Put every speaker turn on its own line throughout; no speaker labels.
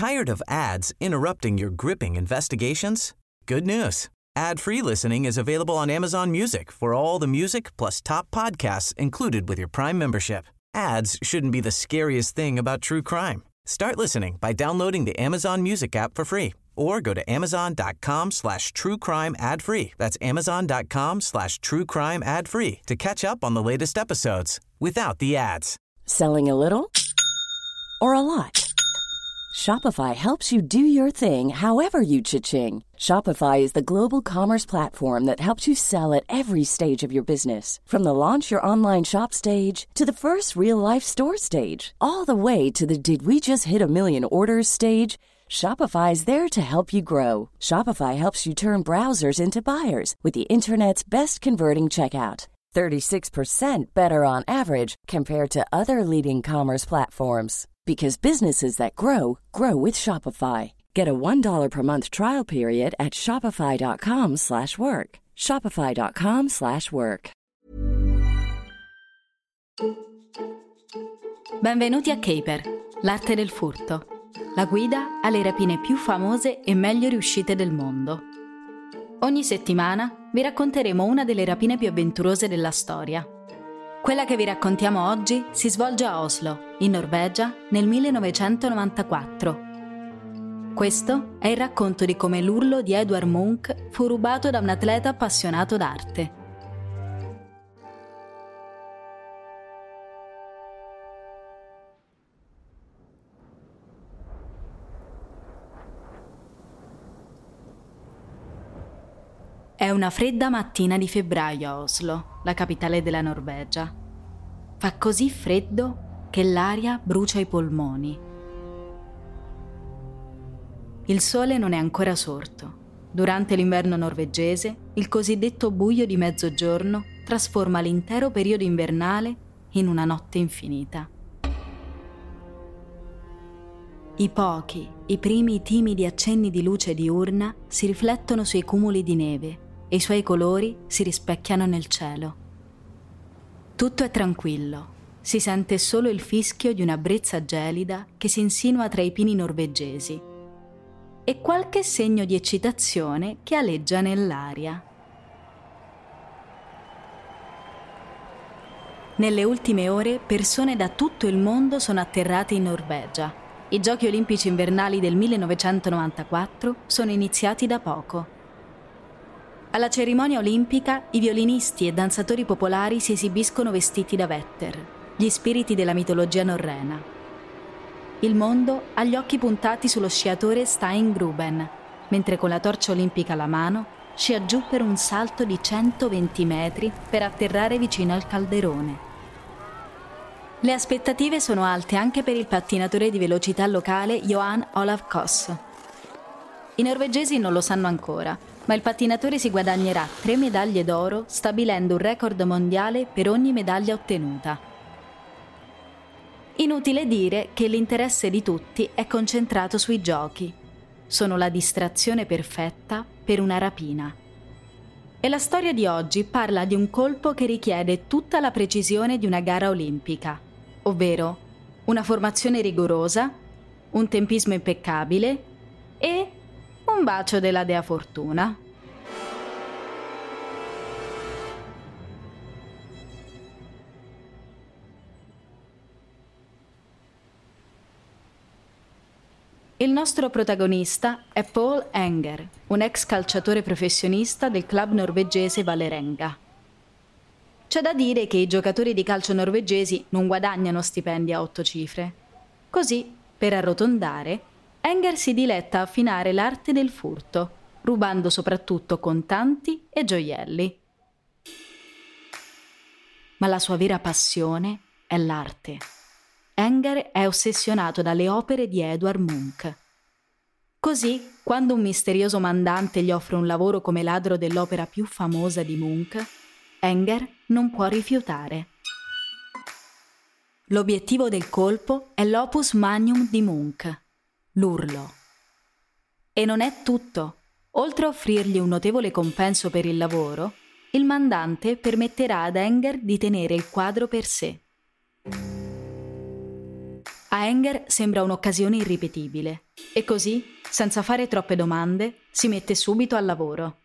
Tired of ads interrupting your gripping investigations? Good news. Ad-free listening is available on Amazon Music for all the music plus top podcasts included with your Prime membership. Ads shouldn't be the scariest thing about true crime. Start listening by downloading the Amazon Music app for free or go to amazon.com/truecrime ad-free. That's amazon.com/truecrime ad-free to catch up on the latest episodes without the ads.
Selling a little or a lot? Shopify helps you do your thing however you cha-ching. Shopify is the global commerce platform that helps you sell at every stage of your business. From the launch your online shop stage to the first real-life store stage, all the way to the did we just hit a million orders stage. Shopify is there to help you grow. Shopify helps you turn browsers into buyers with the internet's best converting checkout. 36% better on average compared to other leading commerce platforms. Because businesses that grow, grow with Shopify. Get a $1 per month trial period at shopify.com/work. Shopify.com/work.
Benvenuti a Caper, l'arte del furto. La guida alle rapine più famose e meglio riuscite del mondo. Ogni settimana vi racconteremo una delle rapine più avventurose della storia. Quella che vi raccontiamo oggi si svolge a Oslo, in Norvegia, nel 1994. Questo è il racconto di come l'urlo di Edvard Munch fu rubato da un atleta appassionato d'arte. È una fredda mattina di febbraio a Oslo, la capitale della Norvegia. Fa così freddo che l'aria brucia i polmoni. Il sole non è ancora sorto. Durante l'inverno norvegese, il cosiddetto buio di mezzogiorno trasforma l'intero periodo invernale in una notte infinita. I primi timidi accenni di luce diurna si riflettono sui cumuli di neve e i suoi colori si rispecchiano nel cielo. Tutto è tranquillo, si sente solo il fischio di una brezza gelida che si insinua tra i pini norvegesi e qualche segno di eccitazione che aleggia nell'aria. Nelle ultime ore persone da tutto il mondo sono atterrate in Norvegia. I Giochi Olimpici Invernali del 1994 sono iniziati da poco. Alla cerimonia olimpica, i violinisti e danzatori popolari si esibiscono vestiti da Vetter, gli spiriti della mitologia norrena. Il mondo ha gli occhi puntati sullo sciatore Stein Gruben, mentre con la torcia olimpica alla mano scia giù per un salto di 120 metri per atterrare vicino al calderone. Le aspettative sono alte anche per il pattinatore di velocità locale Johan Olav Koss. I norvegesi non lo sanno ancora, ma il pattinatore si guadagnerà 3 medaglie d'oro, stabilendo un record mondiale per ogni medaglia ottenuta. Inutile dire che l'interesse di tutti è concentrato sui giochi. Sono la distrazione perfetta per una rapina. E la storia di oggi parla di un colpo che richiede tutta la precisione di una gara olimpica, ovvero una formazione rigorosa, un tempismo impeccabile e un bacio della dea Fortuna. Il nostro protagonista è Paul Enger, un ex calciatore professionista del club norvegese Vålerenga. C'è da dire che i giocatori di calcio norvegesi non guadagnano stipendi a 8 cifre. Così, per arrotondare, Enger si diletta a affinare l'arte del furto, rubando soprattutto contanti e gioielli. Ma la sua vera passione è l'arte. Enger è ossessionato dalle opere di Edvard Munch. Così, quando un misterioso mandante gli offre un lavoro come ladro dell'opera più famosa di Munch, Enger non può rifiutare. L'obiettivo del colpo è l'opus magnum di Munch, l'urlo. E non è tutto. Oltre a offrirgli un notevole compenso per il lavoro, il mandante permetterà ad Enger di tenere il quadro per sé. A Enger sembra un'occasione irripetibile e così, senza fare troppe domande, si mette subito al lavoro.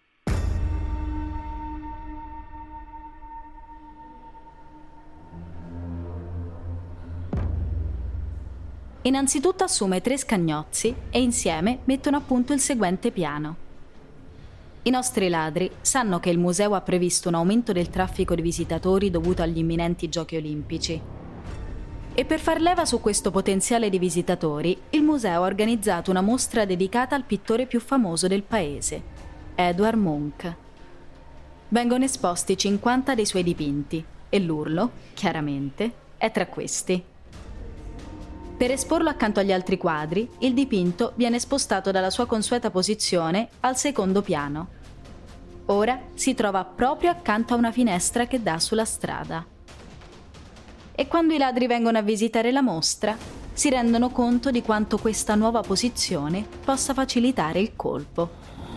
Innanzitutto assume 3 scagnozzi e insieme mettono a punto il seguente piano. I nostri ladri sanno che il museo ha previsto un aumento del traffico di visitatori dovuto agli imminenti Giochi Olimpici. E per far leva su questo potenziale di visitatori, il museo ha organizzato una mostra dedicata al pittore più famoso del paese, Edvard Munch. Vengono esposti 50 dei suoi dipinti e l'urlo, chiaramente, è tra questi. Per esporlo accanto agli altri quadri, il dipinto viene spostato dalla sua consueta posizione al secondo piano. Ora si trova proprio accanto a una finestra che dà sulla strada. E quando i ladri vengono a visitare la mostra, si rendono conto di quanto questa nuova posizione possa facilitare il colpo.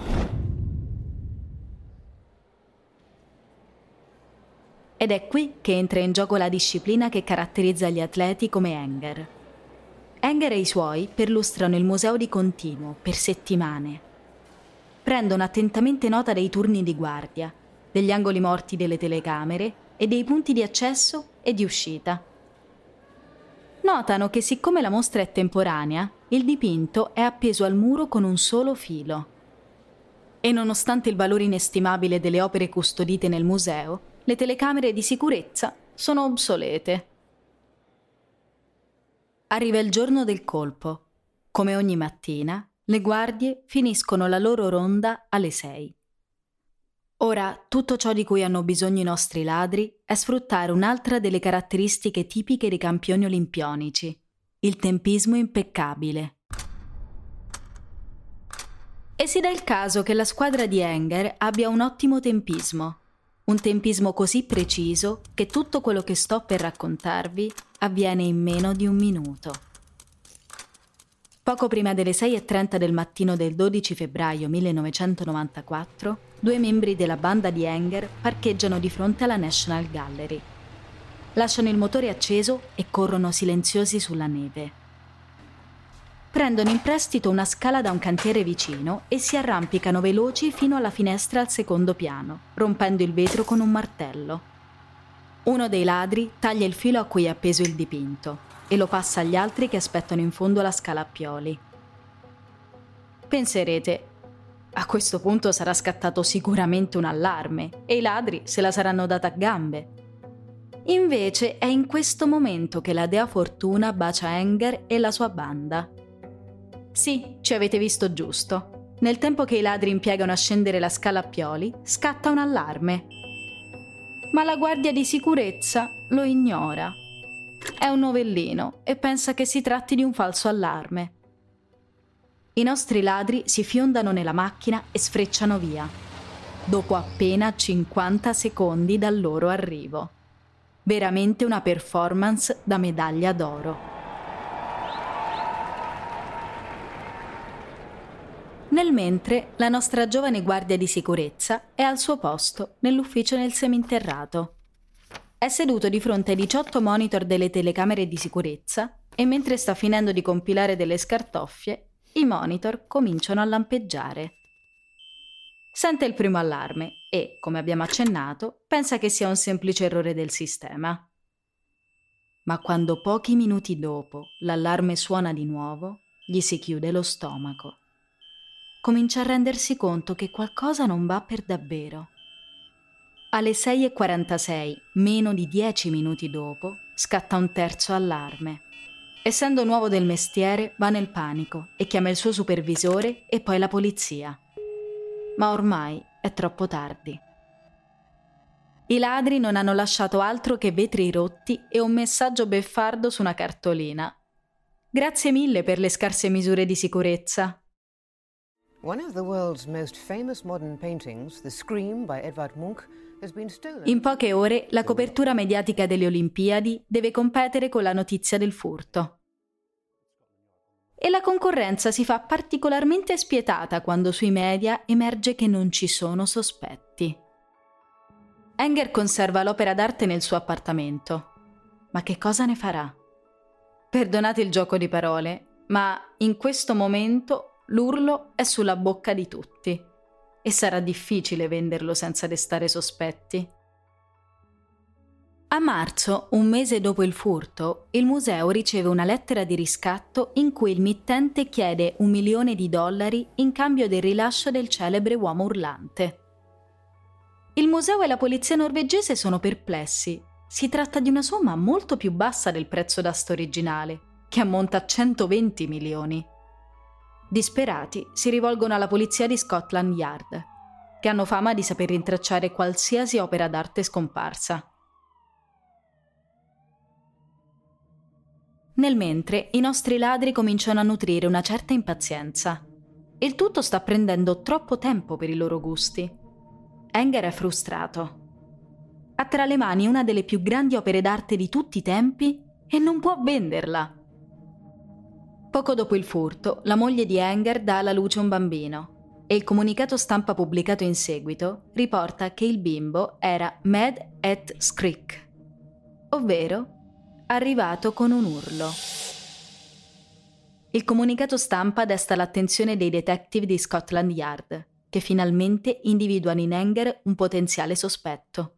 Ed è qui che entra in gioco la disciplina che caratterizza gli atleti come Enger. Enger e i suoi perlustrano il museo di continuo, per settimane. Prendono attentamente nota dei turni di guardia, degli angoli morti delle telecamere e dei punti di accesso e di uscita. Notano che siccome la mostra è temporanea, il dipinto è appeso al muro con un solo filo. E nonostante il valore inestimabile delle opere custodite nel museo, le telecamere di sicurezza sono obsolete. Arriva il giorno del colpo. Come ogni mattina, le guardie finiscono la loro ronda alle 6. Ora, tutto ciò di cui hanno bisogno i nostri ladri è sfruttare un'altra delle caratteristiche tipiche dei campioni olimpionici, il tempismo impeccabile. E si dà il caso che la squadra di Enger abbia un ottimo tempismo. Un tempismo così preciso che tutto quello che sto per raccontarvi avviene in meno di un minuto. Poco prima delle 6:30 del mattino del 12 febbraio 1994, 2 membri della banda di Enger parcheggiano di fronte alla National Gallery. Lasciano il motore acceso e corrono silenziosi sulla neve. Prendono in prestito una scala da un cantiere vicino e si arrampicano veloci fino alla finestra al secondo piano, rompendo il vetro con un martello. Uno dei ladri taglia il filo a cui è appeso il dipinto e lo passa agli altri che aspettano in fondo la scala a pioli. Penserete, a questo punto sarà scattato sicuramente un allarme e i ladri se la saranno data a gambe. Invece è in questo momento che la dea Fortuna bacia Enger e la sua banda. Sì, ci avete visto giusto. Nel tempo che i ladri impiegano a scendere la scala a pioli, scatta un allarme. Ma la guardia di sicurezza lo ignora. È un novellino e pensa che si tratti di un falso allarme. I nostri ladri si fiondano nella macchina e sfrecciano via, dopo appena 50 secondi dal loro arrivo. Veramente una performance da medaglia d'oro. Nel mentre, la nostra giovane guardia di sicurezza è al suo posto nell'ufficio nel seminterrato. È seduto di fronte ai 18 monitor delle telecamere di sicurezza e mentre sta finendo di compilare delle scartoffie, i monitor cominciano a lampeggiare. Sente il primo allarme e, come abbiamo accennato, pensa che sia un semplice errore del sistema. Ma quando pochi minuti dopo l'allarme suona di nuovo, gli si chiude lo stomaco. Comincia a rendersi conto che qualcosa non va per davvero. Alle 6:46, meno di 10 minuti dopo, scatta un terzo allarme. Essendo nuovo del mestiere, va nel panico e chiama il suo supervisore e poi la polizia. Ma ormai è troppo tardi. I ladri non hanno lasciato altro che vetri rotti e un messaggio beffardo su una cartolina. Grazie mille per le scarse misure di sicurezza.
One of the world's most famous modern paintings, The Scream by Edvard Munch, has been stolen.
In poche ore la copertura mediatica delle Olimpiadi deve competere con la notizia del furto. E la concorrenza si fa particolarmente spietata quando sui media emerge che non ci sono sospetti. Enger conserva l'opera d'arte nel suo appartamento. Ma che cosa ne farà? Perdonate il gioco di parole, ma in questo momento l'urlo è sulla bocca di tutti e sarà difficile venderlo senza restare sospetti. A marzo, un mese dopo il furto, il museo riceve una lettera di riscatto in cui il mittente chiede $1 milione in cambio del rilascio del celebre uomo urlante. Il museo e la polizia norvegese sono perplessi. Si tratta di una somma molto più bassa del prezzo d'asta originale, che ammonta a 120 milioni. Disperati, si rivolgono alla polizia di Scotland Yard, che hanno fama di saper rintracciare qualsiasi opera d'arte scomparsa. Nel mentre, i nostri ladri cominciano a nutrire una certa impazienza. Il tutto sta prendendo troppo tempo per i loro gusti. Enger è frustrato. Ha tra le mani una delle più grandi opere d'arte di tutti i tempi e non può venderla. Poco dopo il furto, la moglie di Enger dà alla luce un bambino e il comunicato stampa pubblicato in seguito riporta che il bimbo era Mad et Skrik, ovvero arrivato con un urlo. Il comunicato stampa desta l'attenzione dei detective di Scotland Yard, che finalmente individuano in Enger un potenziale sospetto.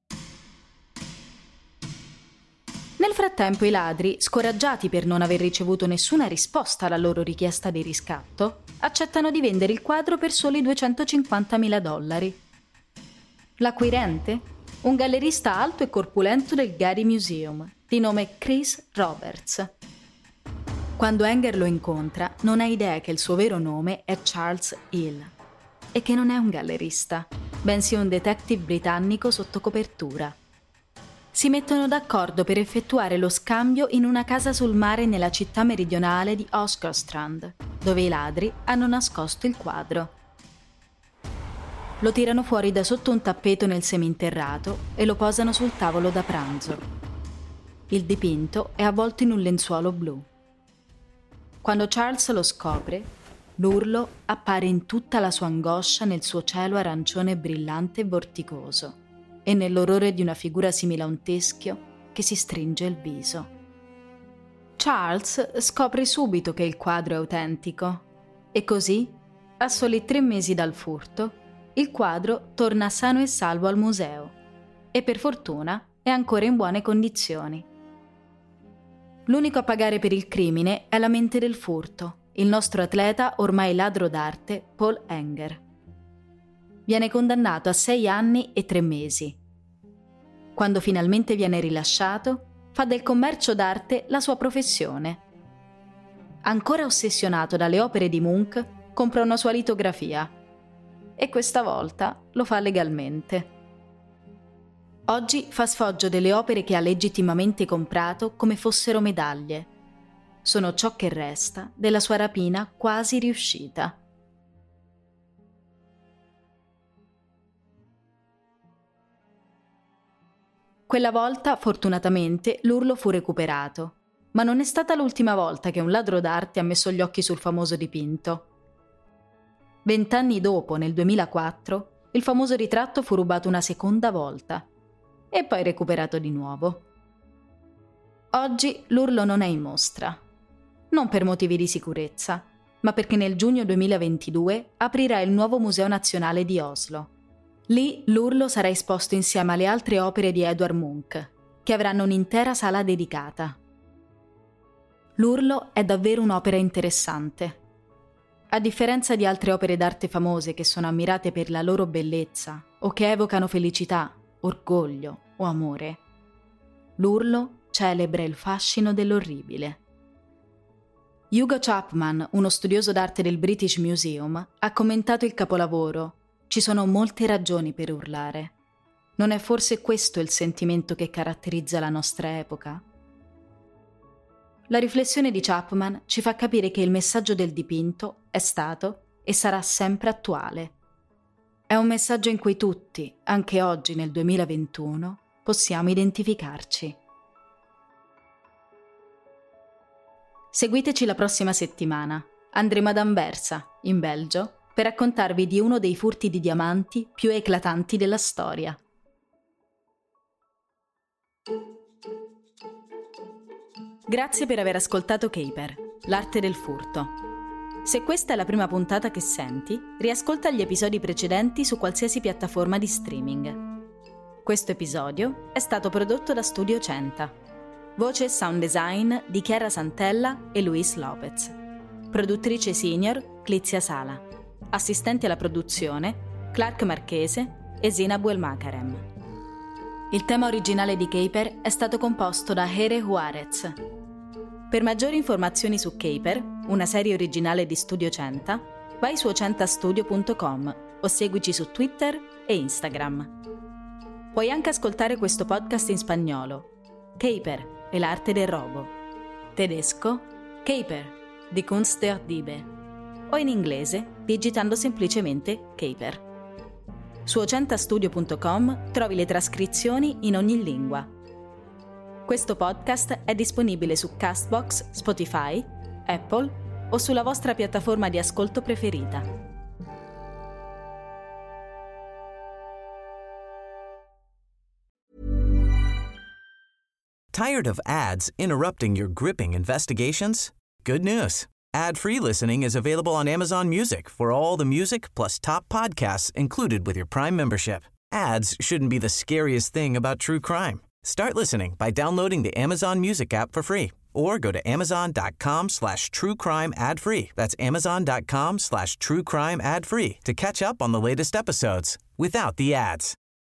Nel frattempo i ladri, scoraggiati per non aver ricevuto nessuna risposta alla loro richiesta di riscatto, accettano di vendere il quadro per soli $250.000. L'acquirente? Un gallerista alto e corpulento del Getty Museum, di nome Chris Roberts. Quando Enger lo incontra, non ha idea che il suo vero nome è Charles Hill e che non è un gallerista, bensì un detective britannico sotto copertura. Si mettono d'accordo per effettuare lo scambio in una casa sul mare nella città meridionale di Åsgårdstrand, dove i ladri hanno nascosto il quadro. Lo tirano fuori da sotto un tappeto nel seminterrato e lo posano sul tavolo da pranzo. Il dipinto è avvolto in un lenzuolo blu. Quando Charles lo scopre, l'urlo appare in tutta la sua angoscia nel suo cielo arancione brillante e vorticoso e nell'orrore di una figura simile a un teschio che si stringe il viso. Charles scopre subito che il quadro è autentico e così, a soli 3 mesi dal furto, il quadro torna sano e salvo al museo e per fortuna è ancora in buone condizioni. L'unico a pagare per il crimine è la mente del furto, il nostro atleta ormai ladro d'arte Paul Enger. Viene condannato a 6 anni e 3 mesi. Quando finalmente viene rilasciato, fa del commercio d'arte la sua professione. Ancora ossessionato dalle opere di Munch, compra una sua litografia e questa volta lo fa legalmente. Oggi fa sfoggio delle opere che ha legittimamente comprato come fossero medaglie. Sono ciò che resta della sua rapina quasi riuscita. Quella volta, fortunatamente, l'urlo fu recuperato, ma non è stata l'ultima volta che un ladro d'arte ha messo gli occhi sul famoso dipinto. 20 anni dopo, nel 2004, il famoso ritratto fu rubato una seconda volta e poi recuperato di nuovo. Oggi l'urlo non è in mostra, non per motivi di sicurezza, ma perché nel giugno 2022 aprirà il nuovo Museo Nazionale di Oslo. Lì l'urlo sarà esposto insieme alle altre opere di Edvard Munch, che avranno un'intera sala dedicata. L'urlo è davvero un'opera interessante. A differenza di altre opere d'arte famose che sono ammirate per la loro bellezza o che evocano felicità, orgoglio o amore, l'urlo celebra il fascino dell'orribile. Hugo Chapman, uno studioso d'arte del British Museum, ha commentato il capolavoro: ci sono molte ragioni per urlare. Non è forse questo il sentimento che caratterizza la nostra epoca? La riflessione di Chapman ci fa capire che il messaggio del dipinto è stato e sarà sempre attuale. È un messaggio in cui tutti, anche oggi nel 2021, possiamo identificarci. Seguiteci la prossima settimana. Andremo ad Anversa, in Belgio, per raccontarvi di uno dei furti di diamanti più eclatanti della storia. Grazie per aver ascoltato Caper, l'arte del furto. Se questa è la prima puntata che senti, riascolta gli episodi precedenti su qualsiasi piattaforma di streaming. Questo episodio è stato prodotto da Studio Centa. Voce e sound design di Chiara Santella e Luis Lopez. Produttrice senior Clizia Sala. Assistenti alla produzione Clark Marchese e Zina Buelmakarem. Il tema originale di Caper è stato composto da Here Juarez. Per maggiori informazioni su Caper, una serie originale di Studio Centa, vai su centastudio.com o seguici su Twitter e Instagram. Puoi anche ascoltare questo podcast in spagnolo, Caper e l'arte del robo, tedesco, Caper, die Kunst der Diebe, o in inglese digitando semplicemente Caper. Su centastudio.com trovi le trascrizioni in ogni lingua. Questo podcast è disponibile su Castbox, Spotify, Apple o sulla vostra piattaforma di ascolto preferita.
Tired of ads interrupting your gripping investigations? Good news. Ad-free listening is available on Amazon Music for all the music plus top podcasts included with your Prime membership. Ads shouldn't be the scariest thing about true crime. Start listening by downloading the Amazon Music app for free or go to amazon.com/truecrime ad-free. That's amazon.com/truecrime ad-free to catch up on the latest episodes without the ads.